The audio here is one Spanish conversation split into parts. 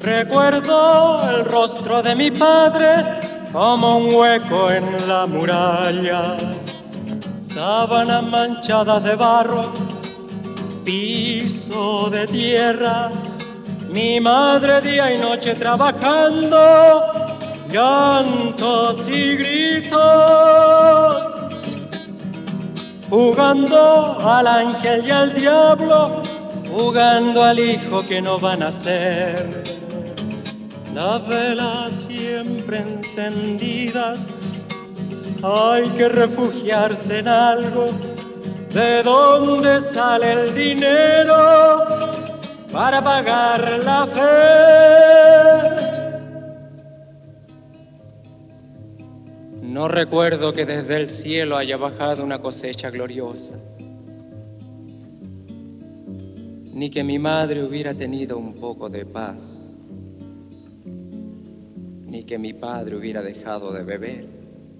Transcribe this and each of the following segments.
Recuerdo el rostro de mi padre como un hueco en la muralla, sábanas manchadas de barro, piso de tierra, mi madre día y noche trabajando, llantos y gritos, jugando al ángel y al diablo, jugando al hijo que no van a ser. Las velas siempre encendidas, hay que refugiarse en algo. ¿De dónde sale el dinero para pagar la fe? No recuerdo que desde el cielo haya bajado una cosecha gloriosa, ni que mi madre hubiera tenido un poco de paz, ni que mi padre hubiera dejado de beber.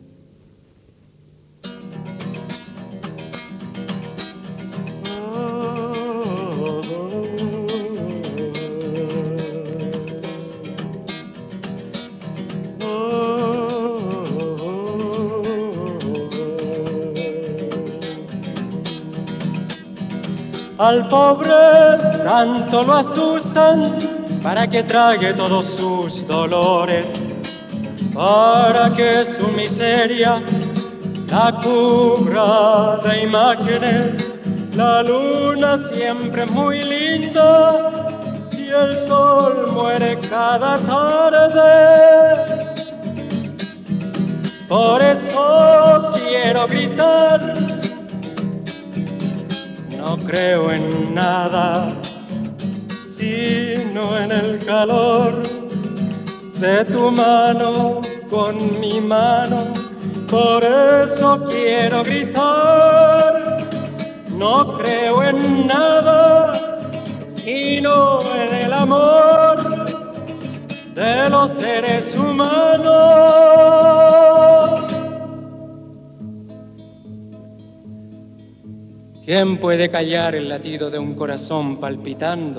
Al pobre tanto lo asustan para que trague todos sus dolores, para que su miseria la cubra de imágenes. La luna siempre es muy linda y el sol muere cada tarde. Por eso quiero gritar, no creo en nada, sino en el calor de tu mano con mi mano. Por eso quiero gritar, no creo en nada, sino en el amor de los seres humanos. ¿Quién puede callar el latido de un corazón palpitando?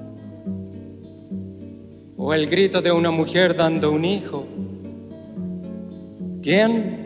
¿O el grito de una mujer dando un hijo? ¿Quién?